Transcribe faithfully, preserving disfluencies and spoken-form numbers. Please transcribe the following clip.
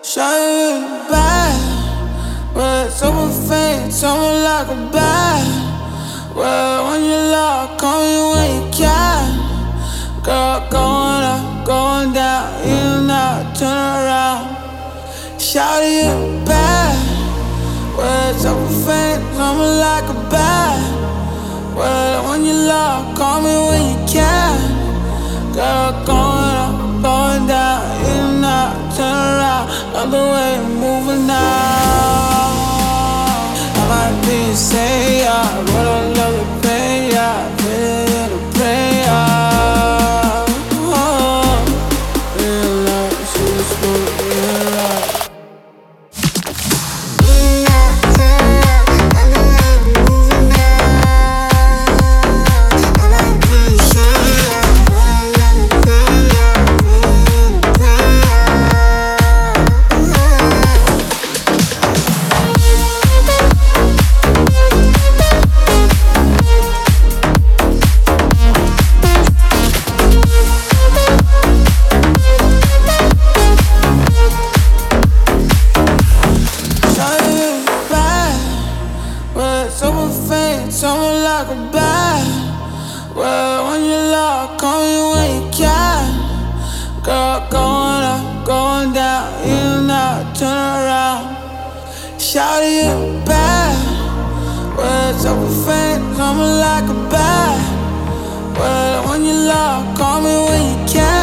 Shawty look bad, but super fake, someone like a bad. Well, when you love, call me when you can. Girl, going up, going down, in and out, turn around. Shawty look bad, well, super fake, someone like a bad. Well, when you love, call me when you can. Girl, going up, going down, in and out, turn around. Love the way you're moving now. I might be insane, yeah, but I love the pain, yeah. Feel it in the pain, yeah. Oh, real life, she's good, real life. Super fake, someone like a bad. Well, when you love, call me when you can. Girl, going up, going down, in and out, turn around. Shawty, you bad. Well, super fake, someone like a bad. Well, when you love, call me when you can.